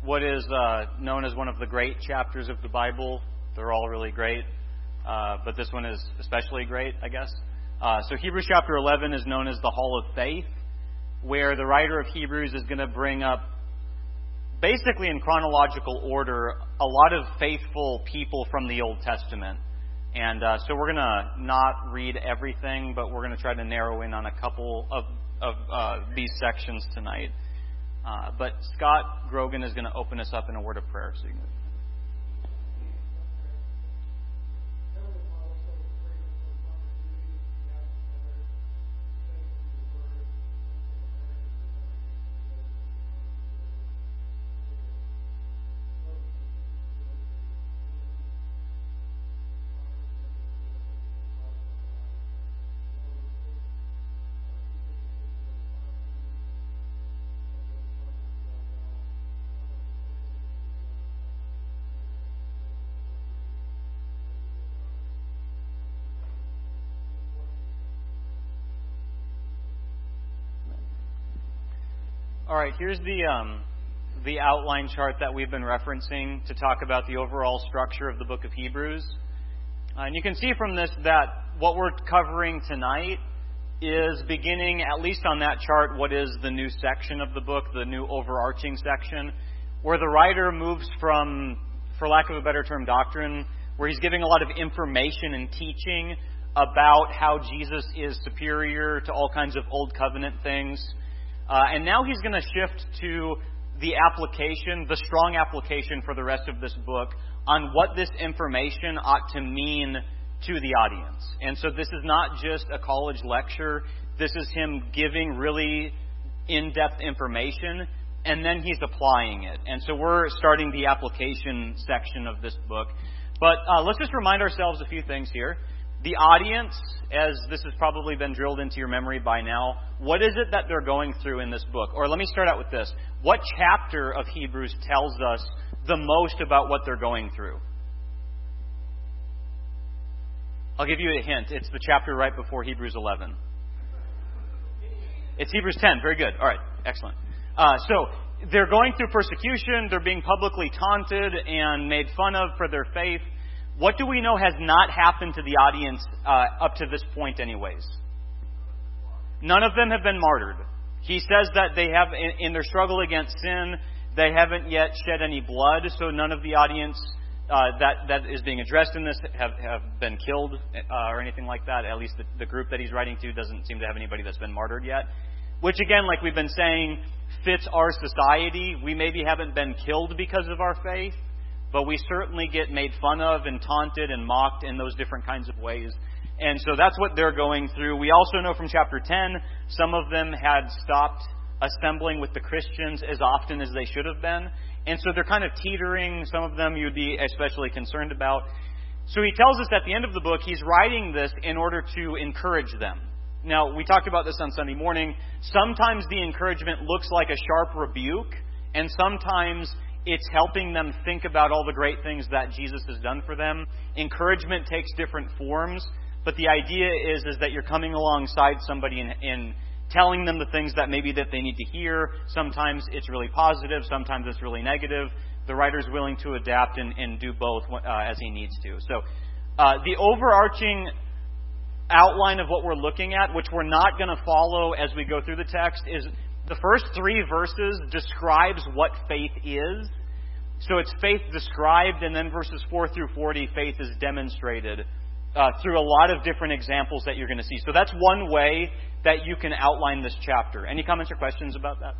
what is known as one of the great chapters of the Bible. They're all really great, but this one is especially great, I guess. So Hebrews chapter 11 is known as the Hall of Faith, where the writer of Hebrews is going to bring up, basically in chronological order, a lot of faithful people from the Old Testament. And so we're going to not read everything, but we're going to try to narrow in on a couple of these sections tonight. But Scott Grogan is going to open us up in a word of prayer. So you can... All right, here's the outline chart that we've been referencing to talk about the overall structure of the book of Hebrews. And you can see from this that what we're covering tonight is beginning, at least on that chart, what is the new section of the book, the new overarching section, where the writer moves from, for lack of a better term, doctrine, where he's giving a lot of information and teaching about how Jesus is superior to all kinds of Old Covenant things. And now he's going to shift to the application, the strong application for the rest of this book on what this information ought to mean to the audience. And so this is not just a college lecture. This is him giving really in-depth information, and then he's applying it. And so we're starting the application section of this book. But let's just remind ourselves a few things here. The audience, as this has probably been drilled into your memory by now, what is it that they're going through in this book? Or let me start out with this. What chapter of Hebrews tells us the most about what they're going through? I'll give you a hint. It's the chapter right before Hebrews 11. It's Hebrews 10. Very good. All right. Excellent. So they're going through persecution. They're being publicly taunted and made fun of for their faith. What do we know has not happened to the audience up to this point anyways? None of them have been martyred. He says that they have, in their struggle against sin, they haven't yet shed any blood, so none of the audience that is being addressed in this have been killed or anything like that. At least the group that he's writing to doesn't seem to have anybody that's been martyred yet. Which again, like we've been saying, fits our society. We maybe haven't been killed because of our faith, but we certainly get made fun of and taunted and mocked in those different kinds of ways. And so that's what they're going through. We also know from chapter 10, some of them had stopped assembling with the Christians as often as they should have been. And so they're kind of teetering. Some of them you'd be especially concerned about. So he tells us at the end of the book, he's writing this in order to encourage them. Now, we talked about this on Sunday morning. Sometimes the encouragement looks like a sharp rebuke, and sometimes it's helping them think about all the great things that Jesus has done for them. Encouragement takes different forms, but the idea is that you're coming alongside somebody in telling them the things that maybe that they need to hear. Sometimes it's really positive, sometimes it's really negative. The writer's willing to adapt and do both as he needs to. So the overarching outline of what we're looking at, which we're not going to follow as we go through the text, is the first 3 verses describes what faith is. So it's faith described, and then verses 4 through 40, faith is demonstrated through a lot of different examples that you're going to see. So that's one way that you can outline this chapter. Any comments or questions about that?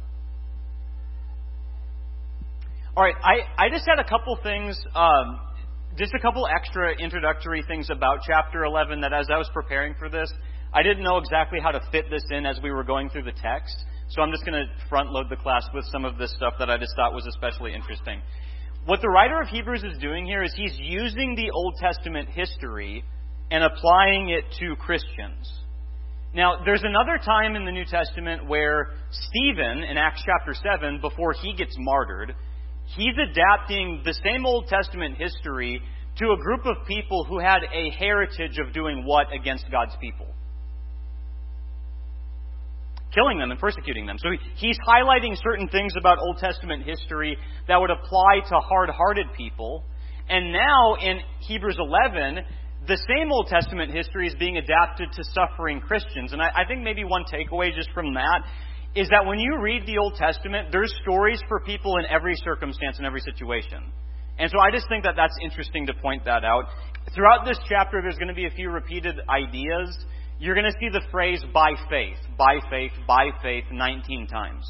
All right, I just had a couple things, just a couple extra introductory things about chapter 11 that as I was preparing for this, I didn't know exactly how to fit this in as we were going through the text. So I'm just going to front load the class with some of this stuff that I just thought was especially interesting. What the writer of Hebrews is doing here is he's using the Old Testament history and applying it to Christians. Now, there's another time in the New Testament where Stephen, in Acts chapter 7, before he gets martyred, he's adapting the same Old Testament history to a group of people who had a heritage of doing what against God's people? killing them and persecuting them. So he's highlighting certain things about Old Testament history that would apply to hard-hearted people. And now in Hebrews 11, the same Old Testament history is being adapted to suffering Christians. And I think maybe one takeaway just from that is that when you read the Old Testament, there's stories for people in every circumstance and every situation. And so I just think that that's interesting to point that out. Throughout this chapter, there's going to be a few repeated ideas. You're going to see the phrase, by faith, by faith, by faith, 19 times.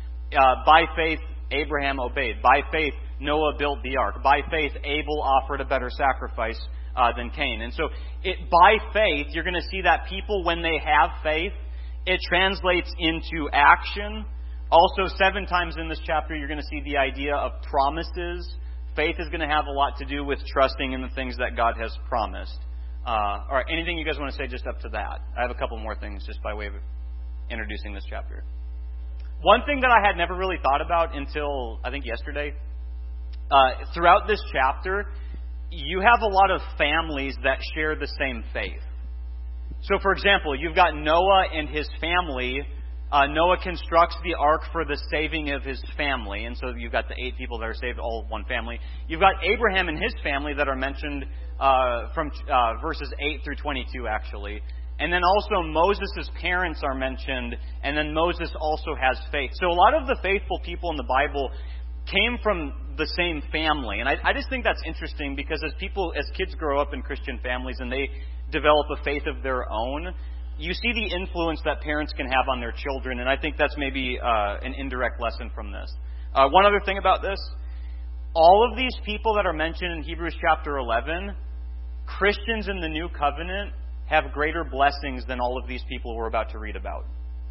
By faith, Abraham obeyed. By faith, Noah built the ark. By faith, Abel offered a better sacrifice than Cain. And so by faith, you're going to see that people, when they have faith, it translates into action. Also, 7 times in this chapter, you're going to see the idea of promises. Faith is going to have a lot to do with trusting in the things that God has promised. All right, anything you guys want to say just up to that? I have a couple more things just by way of introducing this chapter. One thing that I had never really thought about until, I think, yesterday, throughout this chapter, you have a lot of families that share the same faith. So, for example, you've got Noah and his family. Noah constructs the ark for the saving of his family. And so you've got the 8 people that are saved, all one family. You've got Abraham and his family that are mentioned from verses 8 through 22, actually. And then also Moses' parents are mentioned. And then Moses also has faith. So a lot of the faithful people in the Bible came from the same family. And I just think that's interesting because as kids grow up in Christian families and they develop a faith of their own, you see the influence that parents can have on their children, and I think that's maybe an indirect lesson from this. One other thing about this, all of these people that are mentioned in Hebrews chapter 11, Christians in the New Covenant have greater blessings than all of these people we're about to read about.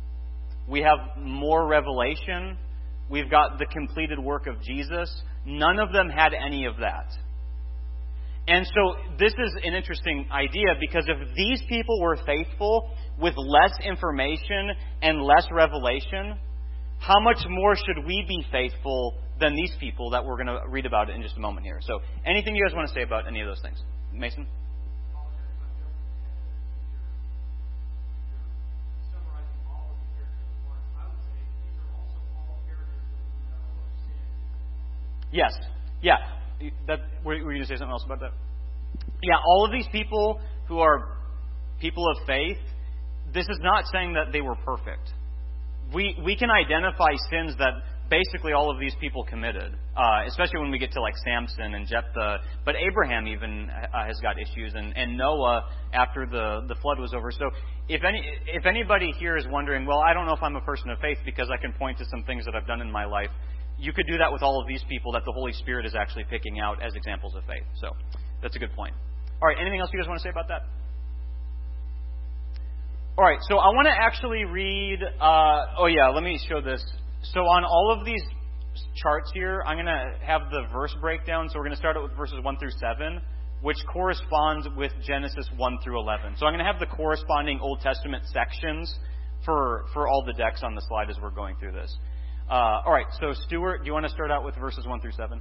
We have more revelation. We've got the completed work of Jesus. None of them had any of that. And so this is an interesting idea because if these people were faithful with less information and less revelation, how much more should we be faithful than these people that we're going to read about in just a moment here? So anything you guys want to say about any of those things? Mason? Yes. Yeah. Were you going to say something else about that? Yeah, all of these people who are people of faith, this is not saying that they were perfect. We can identify sins that basically all of these people committed, especially when we get to like Samson and Jephthah. But Abraham even has got issues, and Noah after the flood was over. So if anybody here is wondering, well, I don't know if I'm a person of faith because I can point to some things that I've done in my life, you could do that with all of these people that the Holy Spirit is actually picking out as examples of faith. So that's a good point. All right, anything else you guys want to say about that? All right, so I want to actually read... let me show this. So on all of these charts here, I'm going to have the verse breakdown. So we're going to start out with verses 1 through 7, which corresponds with Genesis 1 through 11. So I'm going to have the corresponding Old Testament sections for all the decks on the slide as we're going through this. All right, so Stuart, do you want to start out with verses 1 through 7?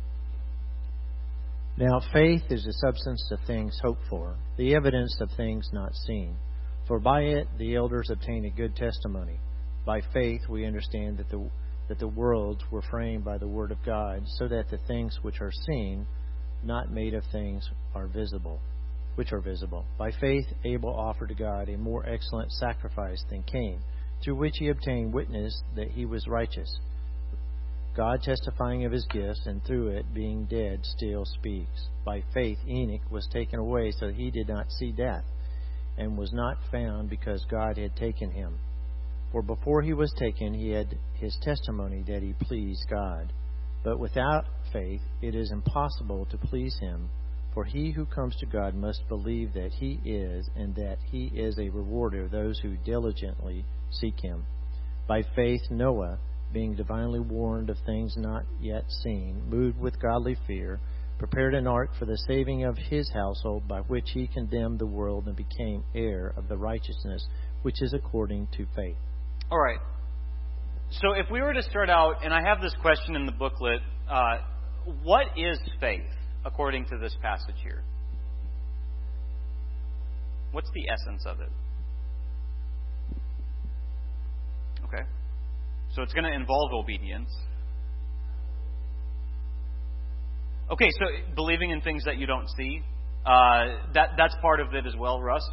Now faith is the substance of things hoped for, the evidence of things not seen. For by it the elders obtained a good testimony. By faith we understand that the worlds were framed by the word of God, so that the things which are seen, not made of things, are visible. By faith Abel offered to God a more excellent sacrifice than Cain, through which he obtained witness that he was righteous, God testifying of his gifts, and through it, being dead, still speaks. By faith Enoch was taken away so that he did not see death, and was not found because God had taken him. For before he was taken, he had his testimony that he pleased God. But without faith it is impossible to please him. For he who comes to God must believe that he is, and that he is a rewarder of those who diligently seek him. By faith Noah, being divinely warned of things not yet seen, moved with godly fear, prepared an ark for the saving of his household, by which he condemned the world and became heir of the righteousness which is according to faith. All right. So if we were to start out, and I have this question in the booklet, what is faith according to this passage here? What's the essence of it? Okay. So it's going to involve obedience. Okay, so believing in things that you don't see, that's part of it as well, Russ.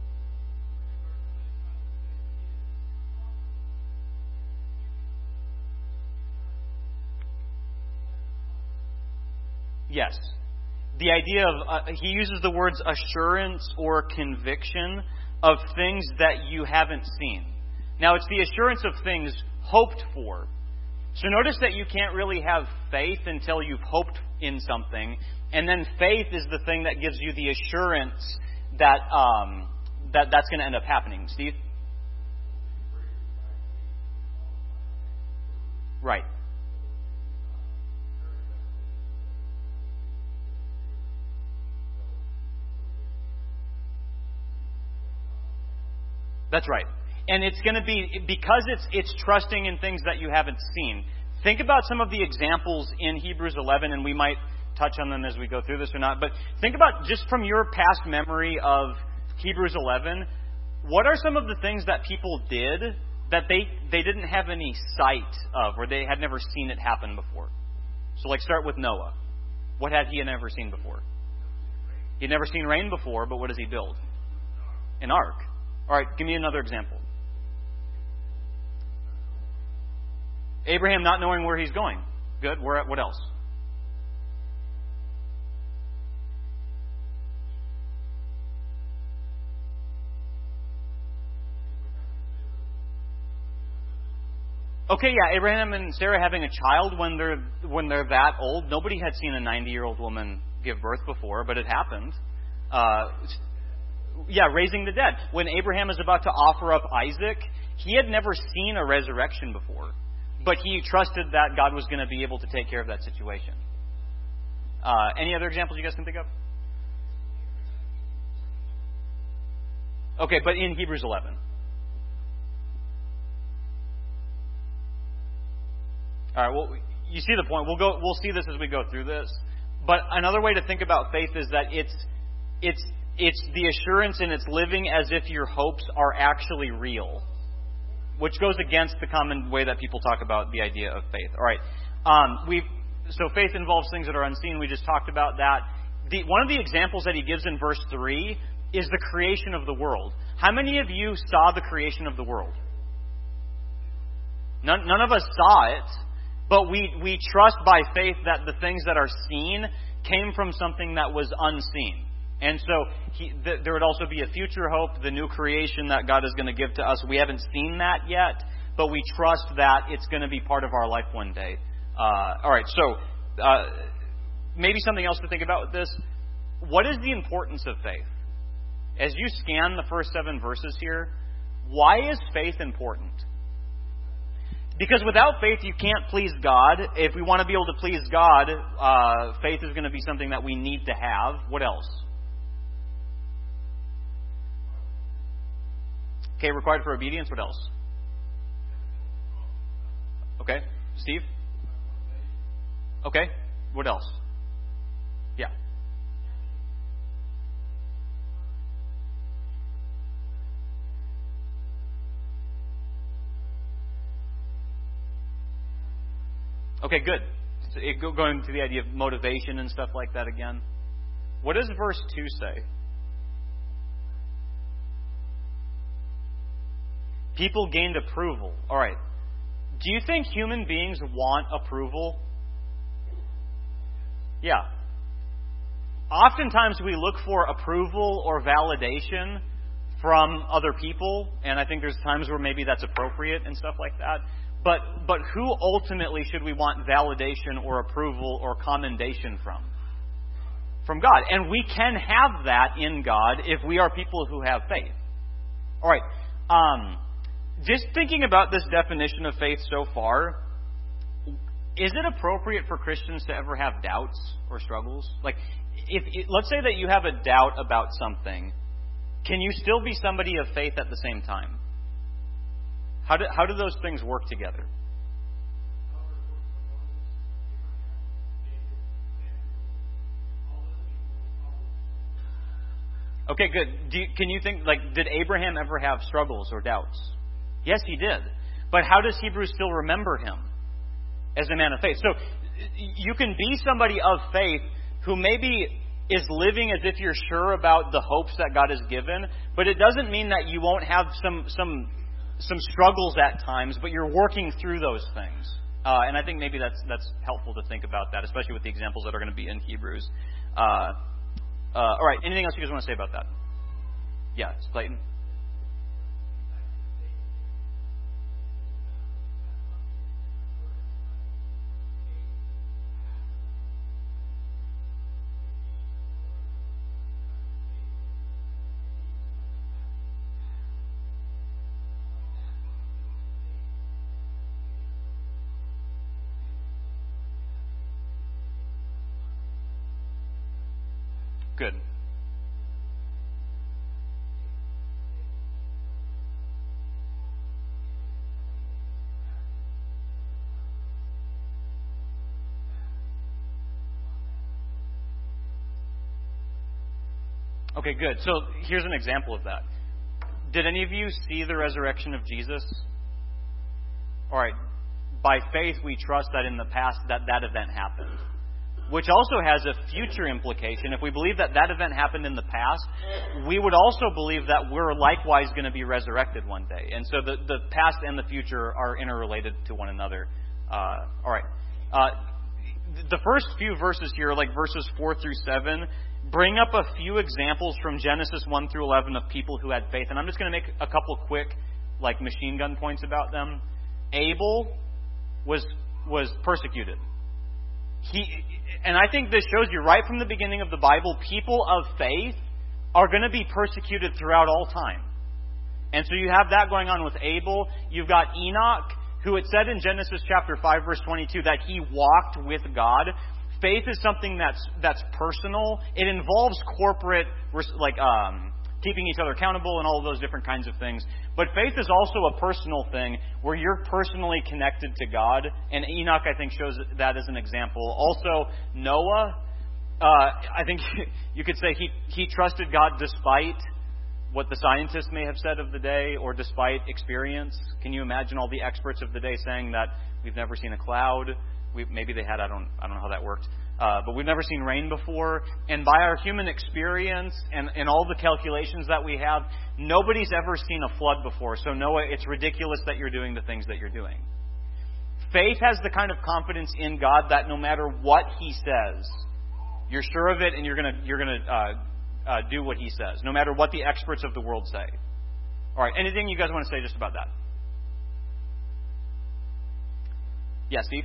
Yes. The idea of, he uses the words assurance or conviction of things that you haven't seen. Now, it's the assurance of things hoped for. So notice that you can't really have faith until you've hoped in something. And then faith is the thing that gives you the assurance that, that's going to end up happening. Steve? Right. That's right. And it's going to be, because it's trusting in things that you haven't seen. Think about some of the examples in Hebrews 11, and we might touch on them as we go through this or not. But think about, just from your past memory of Hebrews 11, what are some of the things that people did that they didn't have any sight of, or they had never seen it happen before? So start with Noah. What had he never seen before? He'd never seen rain before, but what does he build? An ark. All right, give me another example. Abraham not knowing where he's going. Good. What else? Okay, yeah, Abraham and Sarah having a child when they're that old. Nobody had seen a 90-year-old woman give birth before, but it happened. Raising the dead. When Abraham is about to offer up Isaac, he had never seen a resurrection before. But he trusted that God was going to be able to take care of that situation. Any other examples you guys can think of? Okay, but in Hebrews 11. All right, well, you see the point. We'll see this as we go through this. But another way to think about faith is that it's the assurance and it's living as if your hopes are actually real, which goes against the common way that people talk about the idea of faith. All right. So faith involves things that are unseen. We just talked about that. One of the examples that he gives in verse 3 is the creation of the world. How many of you saw the creation of the world? None of us saw it, but we trust by faith that the things that are seen came from something that was unseen. And so there would also be a future hope, the new creation that God is going to give to us. We haven't seen that yet, but we trust that it's going to be part of our life one day. All right, so maybe something else to think about with this. What is the importance of faith? As you scan the first 7 verses here, why is faith important? Because without faith, you can't please God. If we want to be able to please God, faith is going to be something that we need to have. What else? Okay, required for obedience. What else? Okay, Steve? Okay, what else? Yeah. Okay, good. So going to the idea of motivation and stuff like that again. What does verse 2 say? People gained approval. All right. Do you think human beings want approval? Yeah. Oftentimes we look for approval or validation from other people, and I think there's times where maybe that's appropriate and stuff like that. But who ultimately should we want validation or approval or commendation from? From God. And we can have that in God if we are people who have faith. All right. Just thinking about this definition of faith so far, is it appropriate for Christians to ever have doubts or struggles? Let's say that you have a doubt about something. Can you still be somebody of faith at the same time? How do those things work together? Okay, good. Can you think, did Abraham ever have struggles or doubts? Yes, he did. But how does Hebrews still remember him as a man of faith? So you can be somebody of faith who maybe is living as if you're sure about the hopes that God has given, but it doesn't mean that you won't have some struggles at times, but you're working through those things. And I think maybe that's helpful to think about that, especially with the examples that are going to be in Hebrews. All right, anything else you guys want to say about that? Yeah, it's Clayton. Good. Okay, good. So here's an example of that. Did any of you see the resurrection of Jesus? All right. By faith, we trust that in the past that event happened. Which also has a future implication. If we believe that event happened in the past, we would also believe that we're likewise going to be resurrected one day. And so the past and the future are interrelated to one another. All right. The first few verses here, like verses 4 through 7, bring up a few examples from Genesis 1 through 11 of people who had faith. And I'm just going to make a couple quick, like, machine gun points about them. Abel was persecuted. And I think this shows you right from the beginning of the Bible, people of faith are going to be persecuted throughout all time. And so you have that going on with Abel. You've got Enoch, who it said in Genesis chapter 5, verse 22, that he walked with God. Faith is something that's personal. It involves corporate, like keeping each other accountable and all of those different kinds of things. But faith is also a personal thing where you're personally connected to God. And Enoch, I think, shows that as an example. Also, Noah, I think you could say he trusted God despite what the scientists may have said of the day or despite experience. Can you imagine all the experts of the day saying that we've never seen a cloud? Maybe they had, I don't know how that worked. But we've never seen rain before. And by our human experience and all the calculations that we have, nobody's ever seen a flood before. So Noah, it's ridiculous that you're doing the things that you're doing. Faith has the kind of confidence in God that no matter what He says, you're sure of it and you're gonna do what He says, no matter what the experts of the world say. All right, anything you guys want to say just about that? Yeah, Steve?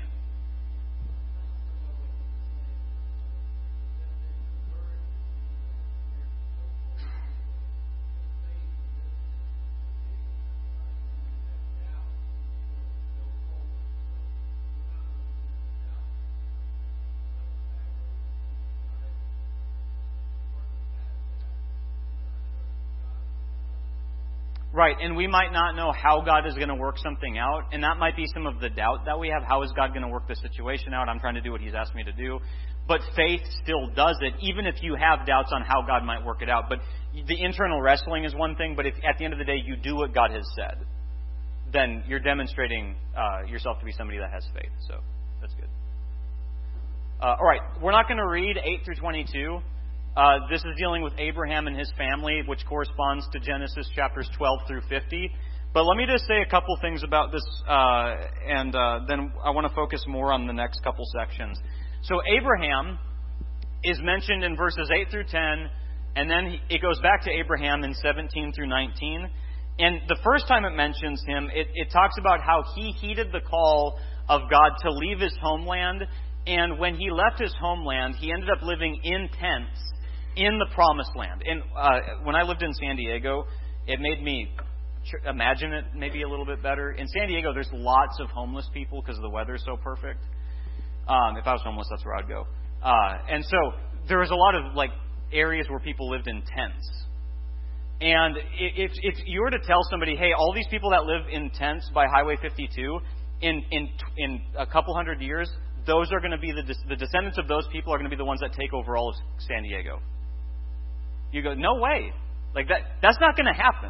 Right, and we might not know how God is going to work something out, and that might be some of the doubt that we have. How is God going to work this situation out? I'm trying to do what He's asked me to do. But faith still does it, even if you have doubts on how God might work it out. But the internal wrestling is one thing, but if at the end of the day you do what God has said, then you're demonstrating yourself to be somebody that has faith. So that's good. All right, we're not going to read 8 through 22. This is dealing with Abraham and his family, which corresponds to Genesis chapters 12 through 50. But let me just say a couple things about this, and then I want to focus more on the next couple sections. So Abraham is mentioned in verses 8 through 10, and then it goes back to Abraham in 17 through 19. And the first time it mentions him, it talks about how he heeded the call of God to leave his homeland. And when he left his homeland, he ended up living in tents in the promised land. And when I lived in San Diego, it made me imagine it maybe a little bit better. In San Diego, there's lots of homeless people because the weather's so perfect. If I was homeless, that's where I'd go. And so there was a lot of like areas where people lived in tents. And if you were to tell somebody, hey, all these people that live in tents by Highway 52, in a couple hundred years, those are going to be the descendants of those people are going to be the ones that take over all of San Diego. You go, no way. Like that's not going to happen.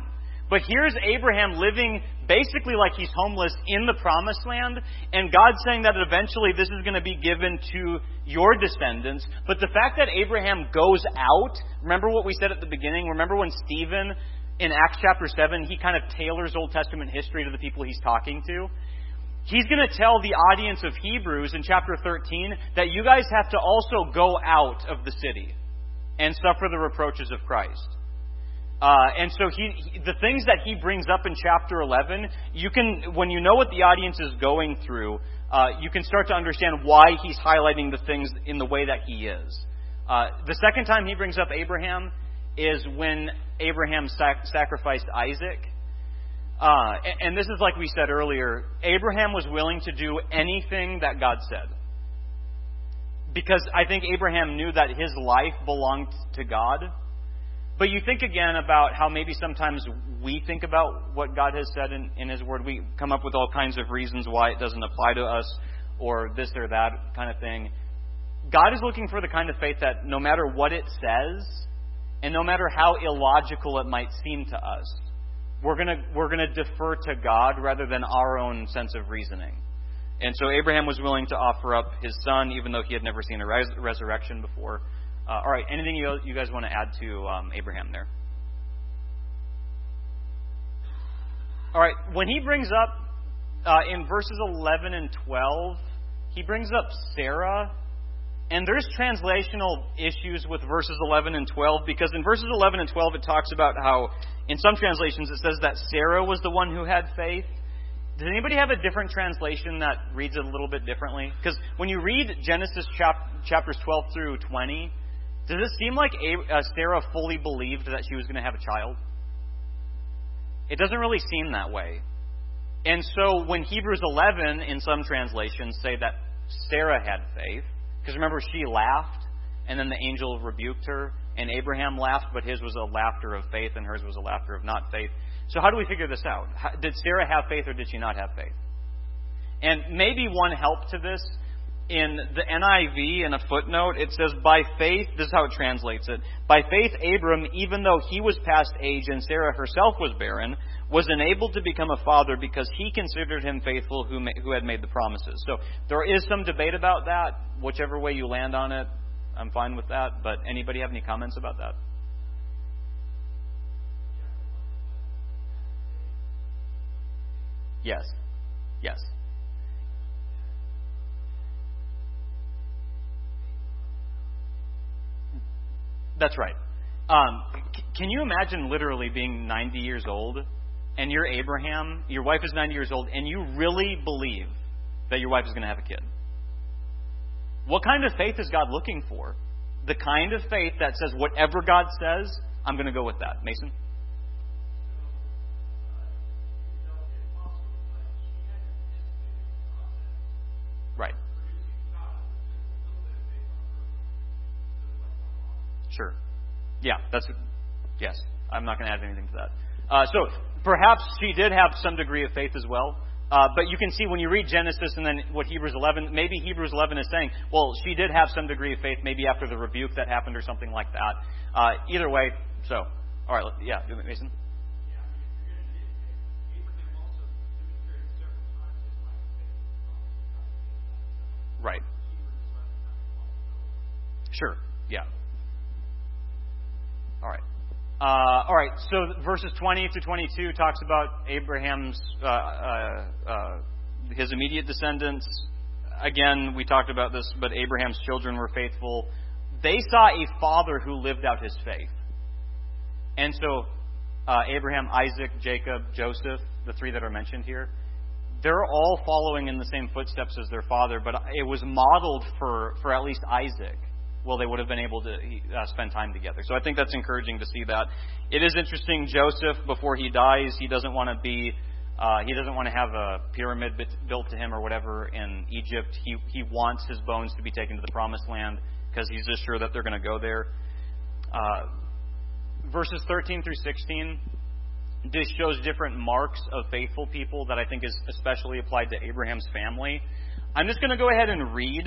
But here's Abraham living basically like he's homeless in the promised land, and God's saying that eventually this is going to be given to your descendants. But the fact that Abraham goes out, remember what we said at the beginning? Remember when Stephen, in Acts chapter 7, he kind of tailors Old Testament history to the people he's talking to? He's going to tell the audience of Hebrews in chapter 13 that you guys have to also go out of the city and suffer the reproaches of Christ. And so the things that he brings up in chapter 11, you can, when you know what the audience is going through, you can start to understand why he's highlighting the things in the way that he is. The second time he brings up Abraham is when Abraham sacrificed Isaac. And this is like we said earlier, Abraham was willing to do anything that God said. Because I think Abraham knew that his life belonged to God. But you think again about how maybe sometimes we think about what God has said in His Word. We come up with all kinds of reasons why it doesn't apply to us, or this or that kind of thing. God is looking for the kind of faith that no matter what it says, and no matter how illogical it might seem to us, we're gonna defer to God rather than our own sense of reasoning. And so Abraham was willing to offer up his son, even though he had never seen a resurrection before. All right, anything you guys want to add to Abraham there? All right, when he brings up, in verses 11 and 12, he brings up Sarah. And there's translational issues with verses 11 and 12, because in verses 11 and 12 it talks about how, in some translations, it says that Sarah was the one who had faith. Does anybody have a different translation that reads it a little bit differently? Because when you read Genesis chapters 12 through 20, does it seem like Sarah fully believed that she was going to have a child? It doesn't really seem that way. And so when Hebrews 11, in some translations, say that Sarah had faith, because remember, she laughed, and then the angel rebuked her, and Abraham laughed, but his was a laughter of faith, and hers was a laughter of not faith. So how do we figure this out? Did Sarah have faith, or did she not have faith? And maybe one help to this, in the NIV, in a footnote, it says, by faith, this is how it translates it, by faith Abram, even though he was past age and Sarah herself was barren, was enabled to become a father because he considered him faithful who had made the promises. So there is some debate about that. Whichever way you land on it, I'm fine with that. But anybody have any comments about that? Yes. Yes. That's right. Can you imagine literally being 90 years old, and you're Abraham, your wife is 90 years old, and you really believe that your wife is going to have a kid? What kind of faith is God looking for? The kind of faith that says, whatever God says, I'm going to go with that. Mason? Right. Sure. Yeah, yes. I'm not going to add anything to that. So perhaps she did have some degree of faith as well. But you can see when you read Genesis and then what Hebrews 11, maybe Hebrews 11 is saying, well, she did have some degree of faith, maybe after the rebuke that happened or something like that. Either way, so, all right, yeah, Mason? Right. Sure, yeah. All right. So verses 20 to 22 talks about Abraham's his immediate descendants. Again, we talked about this, but Abraham's children were faithful. They saw a father who lived out his faith, and so Abraham, Isaac, Jacob, Joseph, the three that are mentioned here, they're all following in the same footsteps as their father. But it was modeled for at least Isaac. Well, they would have been able to spend time together. So I think that's encouraging to see that. It is interesting, Joseph, before he dies, he doesn't want to have a pyramid built to him or whatever in Egypt. He wants his bones to be taken to the promised land because he's just sure that they're going to go there. Verses 13 through 16, this shows different marks of faithful people that I think is especially applied to Abraham's family. I'm just going to go ahead and read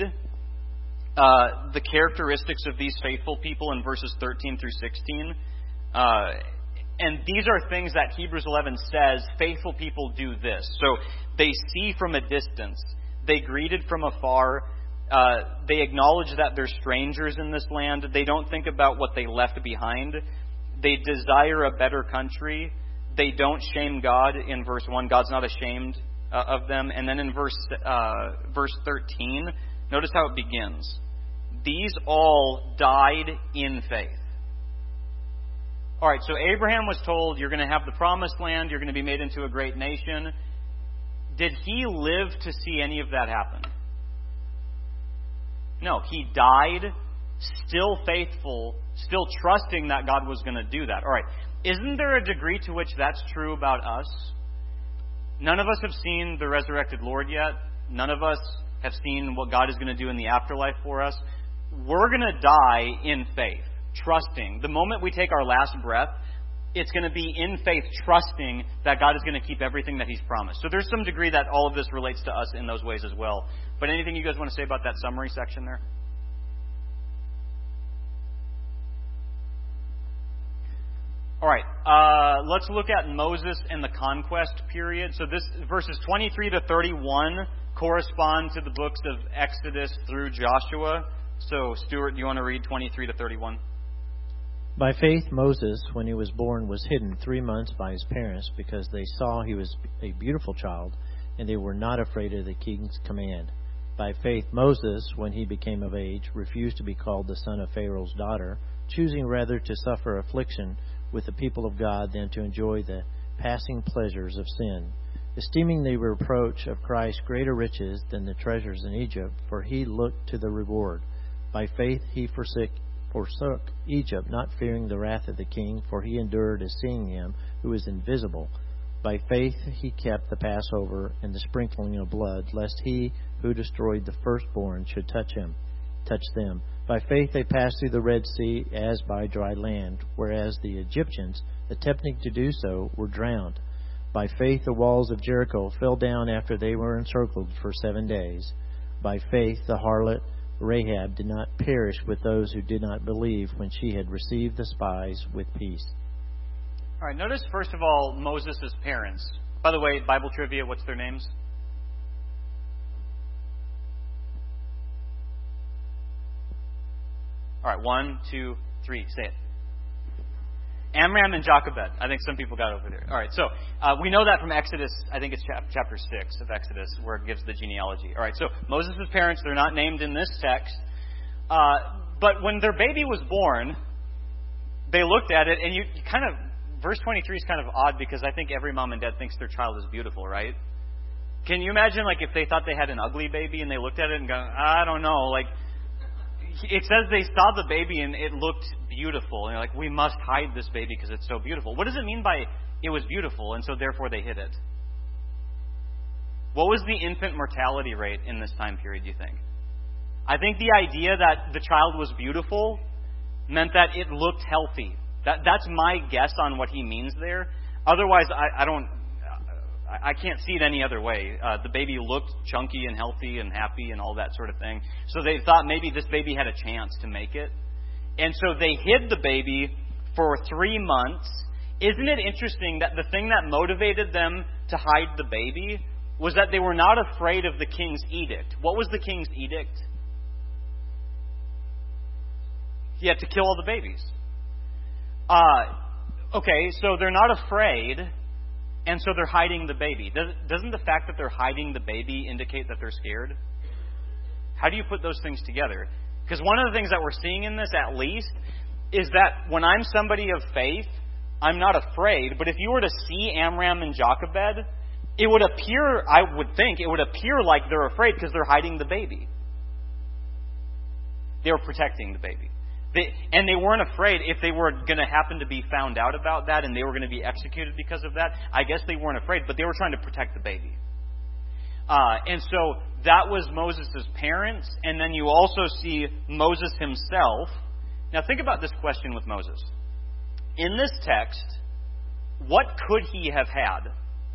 the characteristics of these faithful people in verses 13 through 16. And these are things that Hebrews 11 says faithful people do this. So they see from a distance. They greeted from afar. They acknowledge that they're strangers in this land. They don't think about what they left behind. They desire a better country. They don't shame God in verse 1. God's not ashamed of them. And then in verse 13, notice how it begins. These all died in faith. All right, so Abraham was told, you're going to have the promised land, you're going to be made into a great nation. Did he live to see any of that happen? No, he died still faithful, still trusting that God was going to do that. All right, isn't there a degree to which that's true about us? None of us have seen the resurrected Lord yet. None of us have seen what God is going to do in the afterlife for us. We're going to die in faith, trusting. The moment we take our last breath, it's going to be in faith, trusting that God is going to keep everything that He's promised. So there's some degree that all of this relates to us in those ways as well. But anything you guys want to say about that summary section there? All right, let's look at Moses and the conquest period. So this verses 23 to 31 correspond to the books of Exodus through Joshua. So, Stuart, do you want to read 23 to 31? By faith, Moses, when he was born, was hidden 3 months by his parents because they saw he was a beautiful child, and they were not afraid of the king's command. By faith, Moses, when he became of age, refused to be called the son of Pharaoh's daughter, choosing rather to suffer affliction with the people of God than to enjoy the passing pleasures of sin, esteeming the reproach of Christ greater riches than the treasures in Egypt, for he looked to the reward. By faith he forsook Egypt, not fearing the wrath of the king, for he endured as seeing him who is invisible. By faith he kept the Passover and the sprinkling of blood, lest he who destroyed the firstborn should touch them. By faith they passed through the Red Sea as by dry land, whereas the Egyptians, attempting to do so, were drowned. By faith the walls of Jericho fell down after they were encircled for 7 days. By faith the harlot Rahab did not perish with those who did not believe when she had received the spies with peace. All right, notice first of all Moses' parents. By the way, Bible trivia, what's their names? All right, 1, 2, 3, say it. Amram and Jochebed. I think some people got over there. All right, so we know that from Exodus. I think it's chapter 6 of Exodus where it gives the genealogy. All right, so Moses' parents, they're not named in this text. But when their baby was born, they looked at it, and you kind of, verse 23 is kind of odd because I think every mom and dad thinks their child is beautiful, right? Can you imagine, like, if they thought they had an ugly baby and they looked at it and go, I don't know, like, it says they saw the baby and it looked beautiful. And they're like, we must hide this baby because it's so beautiful. What does it mean by it was beautiful and so therefore they hid it? What was the infant mortality rate in this time period, do you think? I think the idea that the child was beautiful meant that it looked healthy. That's my guess on what he means there. Otherwise, I can't see it any other way. The baby looked chunky and healthy and happy and all that sort of thing. So they thought maybe this baby had a chance to make it. And so they hid the baby for 3 months. Isn't it interesting that the thing that motivated them to hide the baby was that they were not afraid of the king's edict? What was the king's edict? He had to kill all the babies. Okay, so they're not afraid. And so they're hiding the baby. Doesn't the fact that they're hiding the baby indicate that they're scared? How do you put those things together? Because one of the things that we're seeing in this, at least, is that when I'm somebody of faith, I'm not afraid. But if you were to see Amram and Jochebed, it would appear, I would think, it would appear like they're afraid because they're hiding the baby. They were protecting the baby. And they weren't afraid if they were going to happen to be found out about that and they were going to be executed because of that. I guess they weren't afraid, but they were trying to protect the baby. And so that was Moses' parents. And then you also see Moses himself. Now think about this question with Moses. In this text, what could he have had?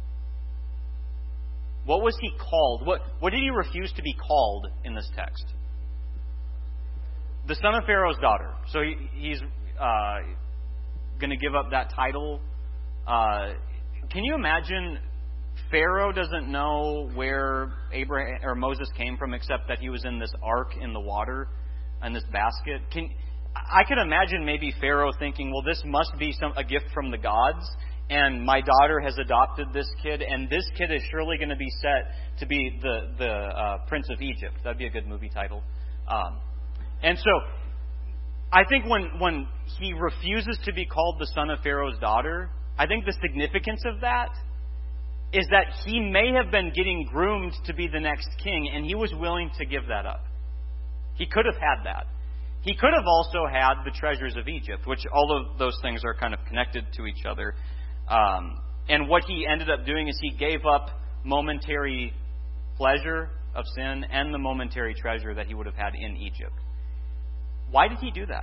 What was he called? What did he refuse to be called in this text? The son of Pharaoh's daughter. So he's going to give up that title. Can you imagine? Pharaoh doesn't know where Abraham or Moses came from, except that he was in this ark in the water, in this basket. I could imagine maybe Pharaoh thinking, well, this must be a gift from the gods, and my daughter has adopted this kid, and this kid is surely going to be set to be the Prince of Egypt. That'd be a good movie title. And so, I think when he refuses to be called the son of Pharaoh's daughter, I think the significance of that is that he may have been getting groomed to be the next king, and he was willing to give that up. He could have had that. He could have also had the treasures of Egypt, which all of those things are kind of connected to each other. And what he ended up doing is he gave up momentary pleasure of sin and the momentary treasure that he would have had in Egypt. Why did he do that?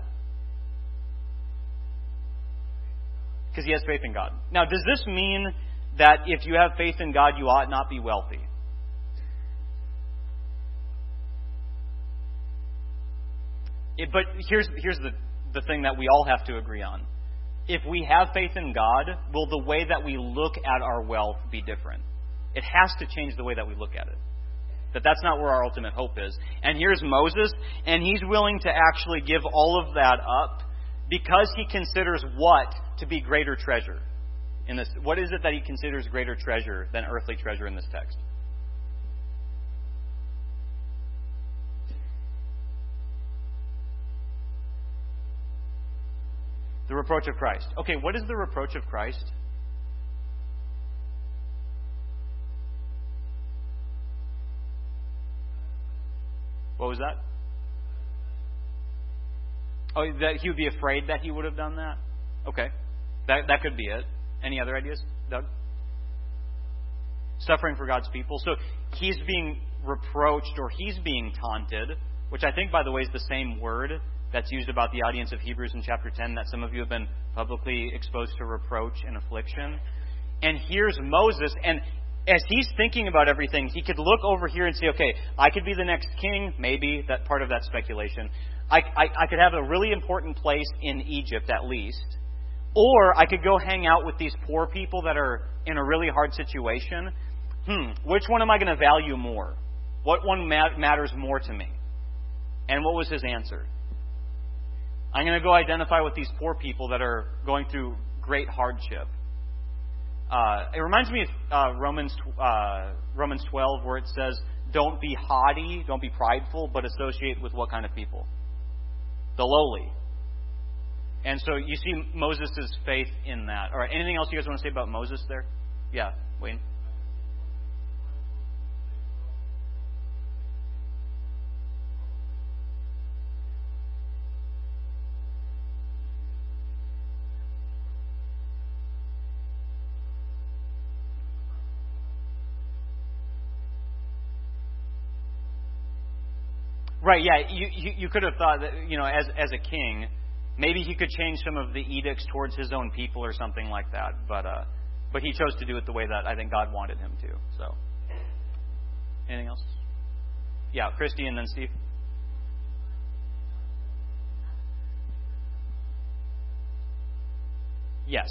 Because he has faith in God. Now, does this mean that if you have faith in God, you ought not be wealthy? But here's the thing that we all have to agree on. If we have faith in God, will the way that we look at our wealth be different? It has to change the way that we look at it. That's not where our ultimate hope is. And here's Moses, and he's willing to actually give all of that up because he considers what to be greater treasure in this. What is it that he considers greater treasure than earthly treasure in this text? The reproach of Christ. Okay, what is the reproach of Christ? What was that? Oh, that he would be afraid that he would have done that? Okay. That could be it. Any other ideas, Doug? Suffering for God's people. So he's being reproached or he's being taunted, which I think, by the way, is the same word that's used about the audience of Hebrews in chapter 10, that some of you have been publicly exposed to reproach and affliction. And here's Moses, and as he's thinking about everything, he could look over here and say, okay, I could be the next king, maybe, that part of that speculation. I could have a really important place in Egypt, at least. Or I could go hang out with these poor people that are in a really hard situation. Which one am I going to value more? What one matters more to me? And what was his answer? I'm going to go identify with these poor people that are going through great hardship. It reminds me of Romans 12, where it says, don't be haughty, don't be prideful, but associate with what kind of people? The lowly. And so you see Moses' faith in that. All right, anything else you guys want to say about Moses there? Yeah, Wayne? Right, yeah. You could have thought that, as a king, maybe he could change some of the edicts towards his own people or something like that. But he chose to do it the way that I think God wanted him to. So, anything else? Yeah, Christy and then Steve. Yes.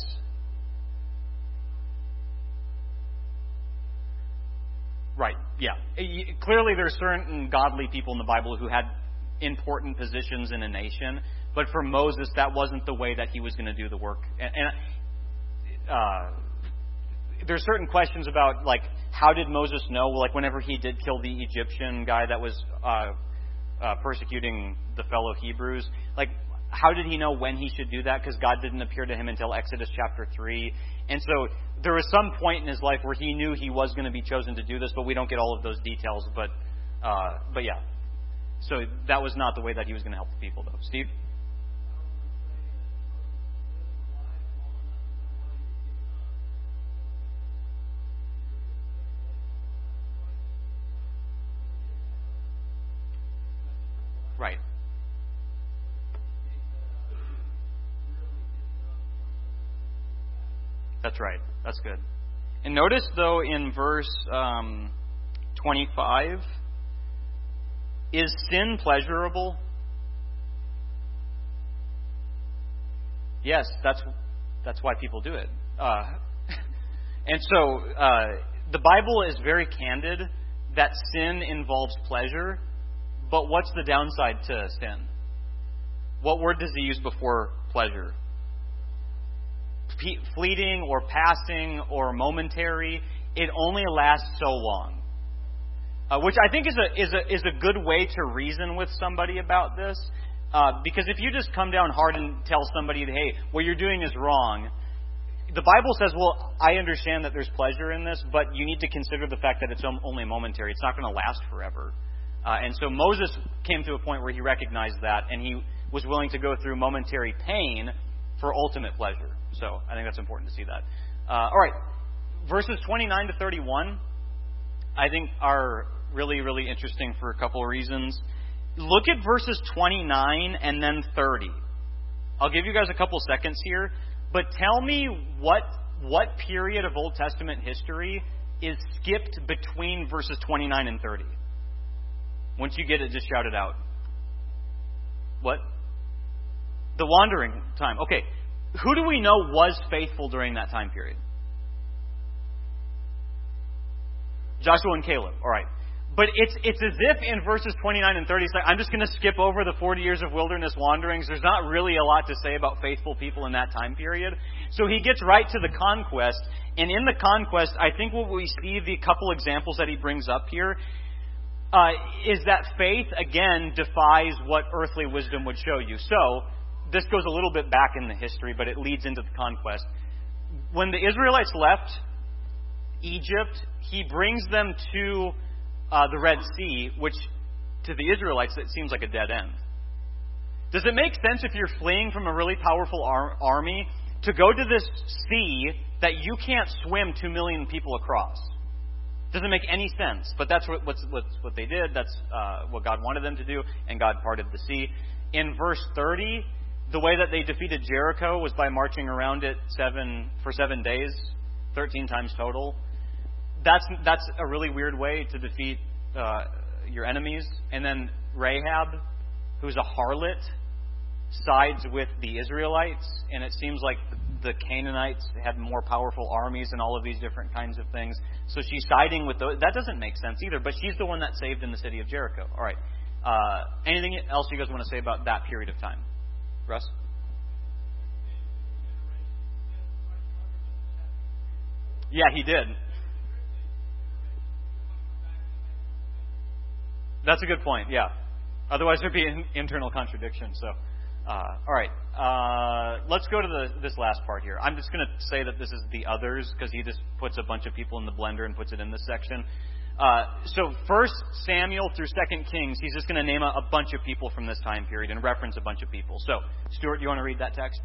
Right, yeah. Clearly there's certain godly people in the Bible who had important positions in a nation, but for Moses, that wasn't the way that he was going to do the work. And there's certain questions about, like, how did Moses know? Like, whenever he did kill the Egyptian guy that was persecuting the fellow Hebrews, like, how did he know when he should do that? Because God didn't appear to him until Exodus chapter 3. And so there was some point in his life where he knew he was going to be chosen to do this, but we don't get all of those details. But yeah. So that was not the way that he was going to help the people, though. Steve? Right. That's right. That's good. And notice, though, in verse 25, is sin pleasurable? Yes, That's why people do it. And so the Bible is very candid that sin involves pleasure, but what's the downside to sin? What word does he use before pleasure? Fleeting or passing or momentary. It only lasts so long. Which I think is a good way to reason with somebody about this. Because if you just come down hard and tell somebody, hey, what you're doing is wrong, the Bible says, well, I understand that there's pleasure in this, but you need to consider the fact that it's only momentary. It's not going to last forever. And so Moses came to a point where he recognized that, and he was willing to go through momentary pain for ultimate pleasure. So I think that's important to see that. All right. Verses 29 to 31, I think, are really, really interesting for a couple of reasons. Look at verses 29 and then 30. I'll give you guys a couple seconds here, but tell me what period of Old Testament history is skipped between verses 29 and 30. Once you get it, just shout it out. What? The wandering time. Okay. Who do we know was faithful during that time period? Joshua and Caleb. All right. But it's as if in verses 29 and 30, it's like, I'm just going to skip over the 40 years of wilderness wanderings. There's not really a lot to say about faithful people in that time period. So he gets right to the conquest. And in the conquest, I think what we see, the couple examples that he brings up here, is that faith, again, defies what earthly wisdom would show you. So this goes a little bit back in the history, but it leads into the conquest. When the Israelites left Egypt, he brings them to the Red Sea, which to the Israelites, it seems like a dead end. Does it make sense if you're fleeing from a really powerful army to go to this sea that you can't swim 2 million people across? Doesn't make any sense. But that's what they did. That's what God wanted them to do, and God parted the sea. In verse 30, the way that they defeated Jericho was by marching around it for 7 days, 13 times total. That's a really weird way to defeat your enemies. And then Rahab, who's a harlot, sides with the Israelites, and it seems like the Canaanites had more powerful armies and all of these different kinds of things. So she's siding with those. That doesn't make sense either, but she's the one that saved in the city of Jericho. All right. Anything else you guys want to say about that period of time? Russ? Yeah, he did. That's a good point, yeah. Otherwise, there'd be an internal contradiction. So, all right. Let's go to this last part here. I'm just going to say that this is the others because he just puts a bunch of people in the blender and puts it in this section. So 1 Samuel through 2 Kings, he's just going to name a bunch of people from this time period and reference a bunch of people. So, Stuart, do you want to read that text?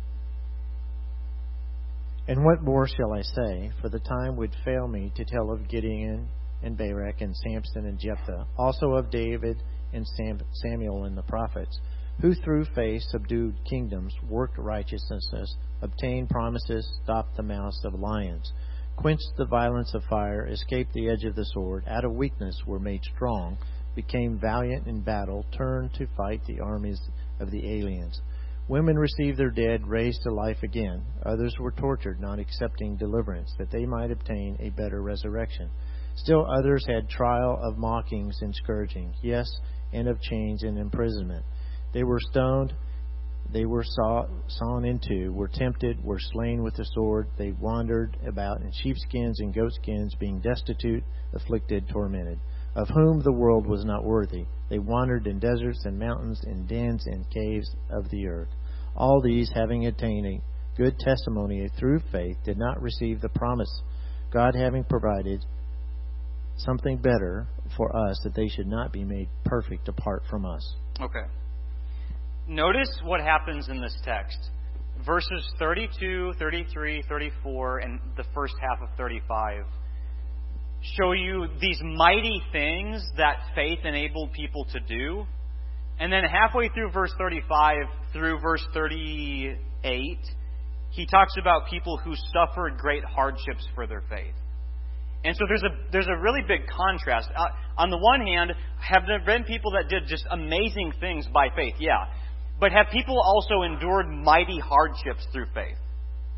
And what more shall I say? For the time would fail me to tell of Gideon and Barak and Samson and Jephthah, also of David and Samuel and the prophets, who through faith subdued kingdoms, worked righteousnesses, obtained promises, stopped the mouths of lions, quenched the violence of fire, escaped the edge of the sword, out of weakness were made strong, became valiant in battle, turned to fight the armies of the aliens. Women received their dead, raised to life again. Others were tortured, not accepting deliverance, that they might obtain a better resurrection. Still others had trial of mockings and scourgings, yes, and of chains and imprisonment. They were stoned, they were sawn in two, were tempted, were slain with the sword. They wandered about in sheepskins and goatskins, being destitute, afflicted, tormented, of whom the world was not worthy. They wandered in deserts and mountains, in dens and caves of the earth. All these, having attained a good testimony through faith, did not receive the promise, God having provided something better for us, that they should not be made perfect apart from us. Okay. Notice what happens in this text. Verses 32, 33, 34, and the first half of 35 show you these mighty things that faith enabled people to do. And then halfway through verse 35 through verse 38, he talks about people who suffered great hardships for their faith. And so there's a really big contrast. On the one hand, have there been people that did just amazing things by faith? Yeah. But have people also endured mighty hardships through faith?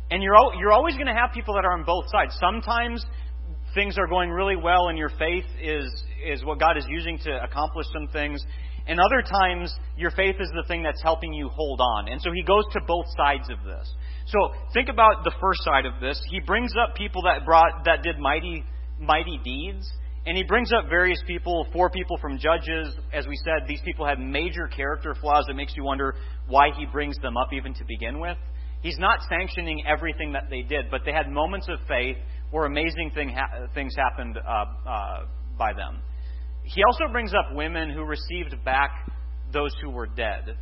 And you're always going to have people that are on both sides. Sometimes things are going really well and your faith is what God is using to accomplish some things. And other times, your faith is the thing that's helping you hold on. And so he goes to both sides of this. So think about the first side of this. He brings up people that did mighty deeds. And he brings up various people, 4 people from Judges. As we said, these people had major character flaws that makes you wonder why he brings them up even to begin with. He's not sanctioning everything that they did, but they had moments of faith where amazing things happened by them. He also brings up women who received back those who were dead.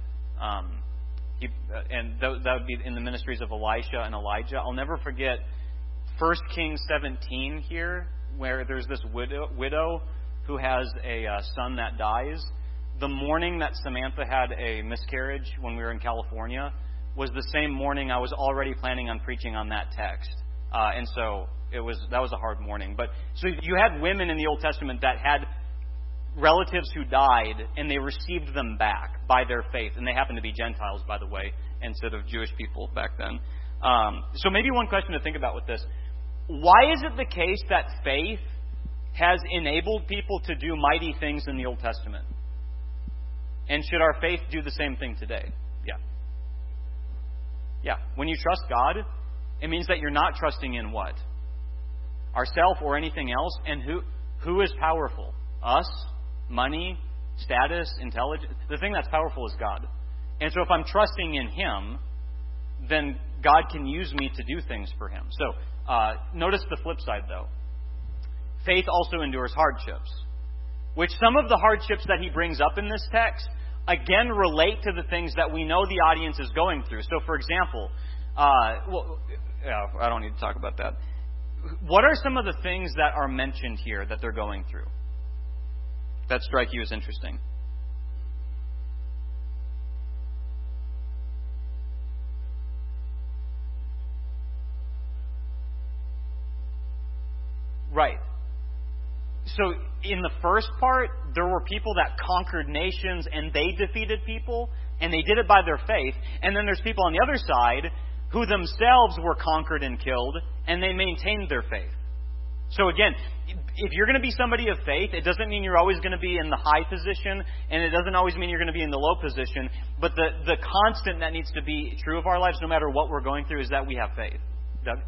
And that would be in the ministries of Elisha and Elijah. I'll never forget 1 Kings 17 here, where there's this widow who has a son that dies. The morning that Samantha had a miscarriage when we were in California was the same morning I was already planning on preaching on that text. And so that was a hard morning. But so you had women in the Old Testament that had relatives who died, and they received them back by their faith. And they happened to be Gentiles, by the way, instead of Jewish people back then. So maybe one question to think about with this. Why is it the case that faith has enabled people to do mighty things in the Old Testament? And should our faith do the same thing today? Yeah. When you trust God, it means that you're not trusting in what? Ourself or anything else. And who is powerful? Us? Money? Status? Intelligence? The thing that's powerful is God. And so if I'm trusting in Him, then God can use me to do things for Him. So notice the flip side, though. Faith also endures hardships, which some of the hardships that he brings up in this text, again, relate to the things that we know the audience is going through. So, for example, I don't need to talk about that. What are some of the things that are mentioned here that they're going through that strike you as interesting? Right. So in the first part, there were people that conquered nations and they defeated people, and they did it by their faith. And then there's people on the other side who themselves were conquered and killed, and they maintained their faith. So again, if you're going to be somebody of faith, it doesn't mean you're always going to be in the high position, and it doesn't always mean you're going to be in the low position. But the constant that needs to be true of our lives, no matter what we're going through, is that we have faith. Doug?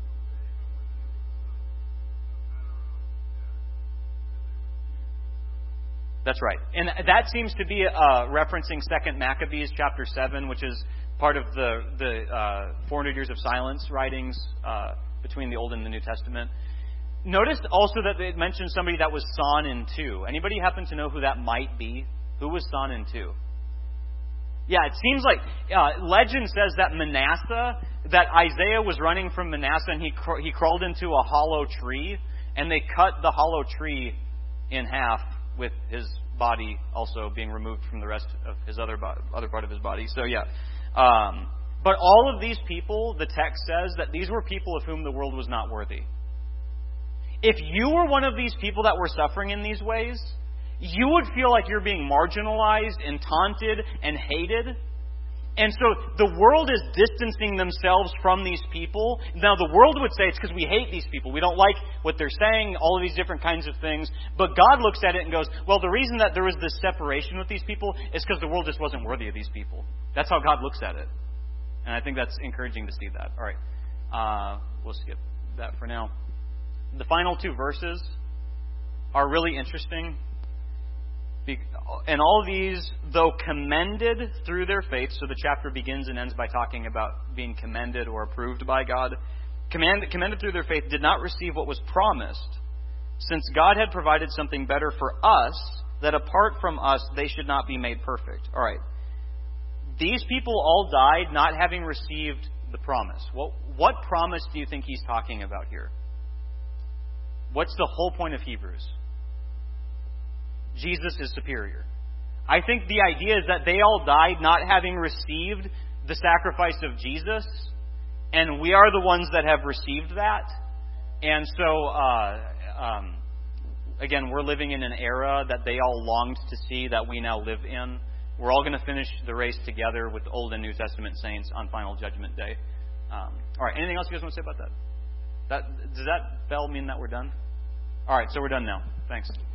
That's right. And that seems to be referencing 2 Maccabees chapter 7, which is part of the 400 years of silence writings between the Old and the New Testament. Notice also that it mentions somebody that was sawn in two. Anybody happen to know who that might be? Who was sawn in two? Yeah, it seems like legend says that Manasseh, that Isaiah was running from Manasseh and he crawled into a hollow tree, and they cut the hollow tree in half, with his body also being removed from the rest of his other part of his body. So yeah. But all of these people, the text says that these were people of whom the world was not worthy. If you were one of these people that were suffering in these ways, you would feel like you're being marginalized and taunted and hated. And so the world is distancing themselves from these people. Now, the world would say it's because we hate these people. We don't like what they're saying, all of these different kinds of things. But God looks at it and goes, well, the reason that there was this separation with these people is because the world just wasn't worthy of these people. That's how God looks at it. And I think that's encouraging to see that. All right. We'll skip that for now. The final 2 verses are really interesting. And all these, though commended through their faith, so the chapter begins and ends by talking about being commended or approved by God, commended through their faith, did not receive what was promised, since God had provided something better for us, that apart from us they should not be made perfect. All right. These people all died not having received the promise. Well, what promise do you think he's talking about here? What's the whole point of Hebrews? Jesus is superior. I think the idea is that they all died not having received the sacrifice of Jesus, and we are the ones that have received that. And so, again, we're living in an era that they all longed to see that we now live in. We're all going to finish the race together with the Old and New Testament saints on Final Judgment Day. All right. Anything else you guys want to say about that? Does that bell mean that we're done? All right. So we're done now. Thanks.